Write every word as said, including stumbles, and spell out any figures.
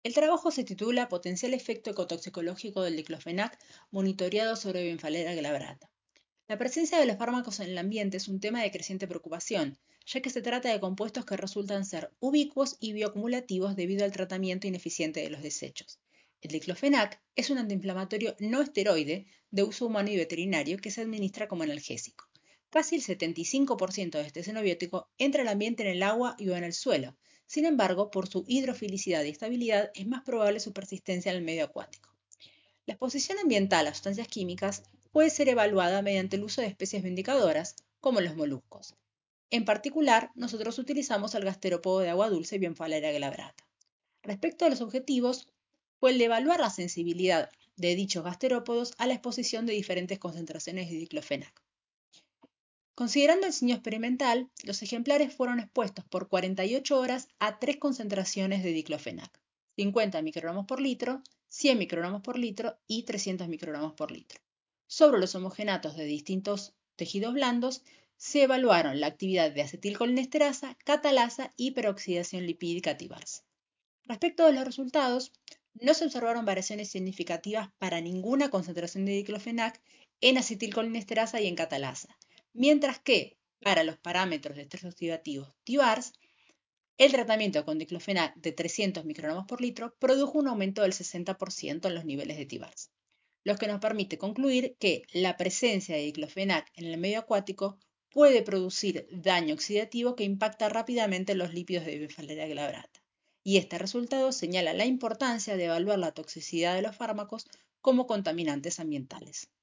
El trabajo se titula Potencial efecto ecotoxicológico del diclofenac monitoreado sobre Bemphalela glabrata. La presencia de los fármacos en el ambiente es un tema de creciente preocupación, ya que se trata de compuestos que resultan ser ubicuos y bioacumulativos debido al tratamiento ineficiente de los desechos. El diclofenac es un antiinflamatorio no esteroide de uso humano y veterinario que se administra como analgésico. Casi el setenta y cinco por ciento de este xenobiótico entra al ambiente en el agua y o en el suelo. Sin embargo, por su hidrofilicidad y estabilidad, es más probable su persistencia en el medio acuático. La exposición ambiental a sustancias químicas puede ser evaluada mediante el uso de especies vindicadoras, como los moluscos. En particular, nosotros utilizamos el gasterópodo de agua dulce Bemphalela glabrata. Respecto a los objetivos, fue el de evaluar la sensibilidad de dichos gasterópodos a la exposición de diferentes concentraciones de diclofenac. Considerando el signo experimental, los ejemplares fueron expuestos por cuarenta y ocho horas a tres concentraciones de diclofenac: cincuenta microgramos por litro, cien microgramos por litro y trescientos microgramos por litro. Sobre los homogenatos de distintos tejidos blandos, se evaluaron la actividad de acetilcolinesterasa, catalasa y peroxidación lipídica T-bars. Respecto de los resultados, no se observaron variaciones significativas para ninguna concentración de diclofenac en acetilcolinesterasa y en catalasa, mientras que para los parámetros de estrés oxidativo T-bars, el tratamiento con diclofenac de trescientos microgramos por litro produjo un aumento del sesenta por ciento en los niveles de T-bars, lo que nos permite concluir que la presencia de diclofenac en el medio acuático puede producir daño oxidativo que impacta rápidamente los lípidos de Bemphalela glabrata. Y este resultado señala la importancia de evaluar la toxicidad de los fármacos como contaminantes ambientales.